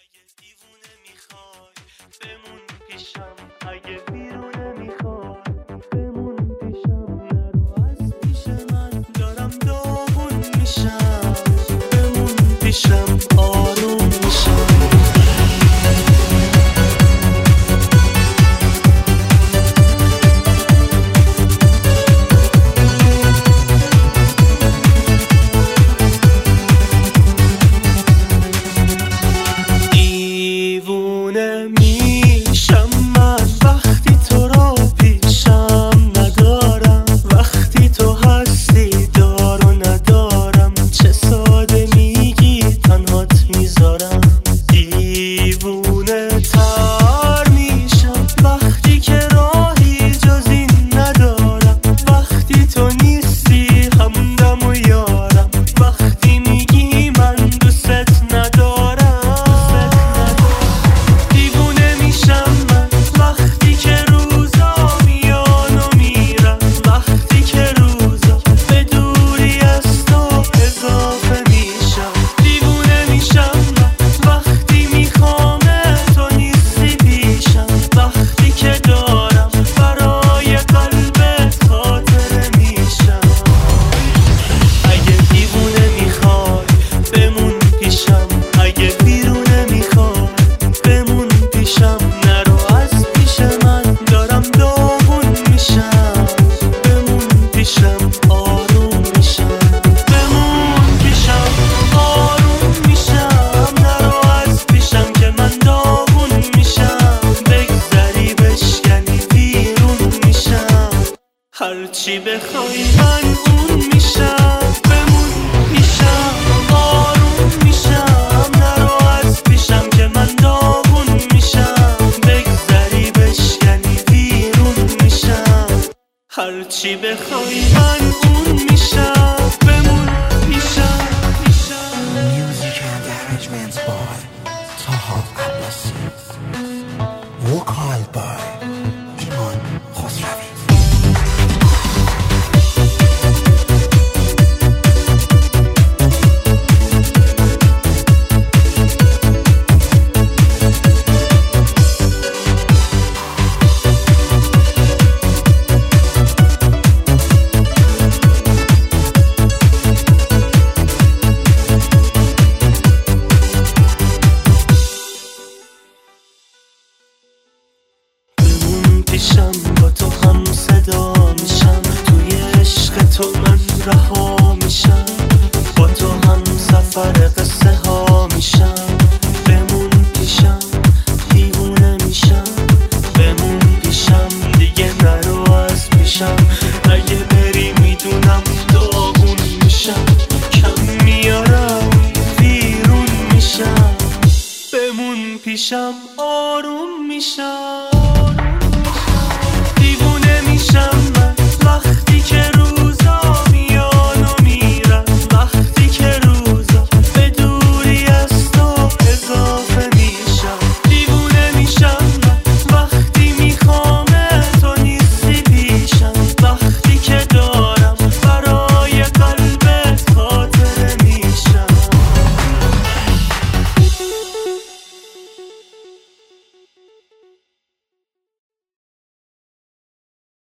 دیوونه میخوای بمون پیشم، اگه بیرونه میخوای بمون پیشم، نرو از پیش من دارم داغون میشم، بمون پیشم آروم میشم. هرچی بخوای من اون میشم، بمون میشم آروم میشم، نرو از پیشم که من داغون میشم، بگذری بشکنی بیرون میشم. هرچی بخوای من اون میشم، بمون میشم. Music and arrangements by Taha Abbasi.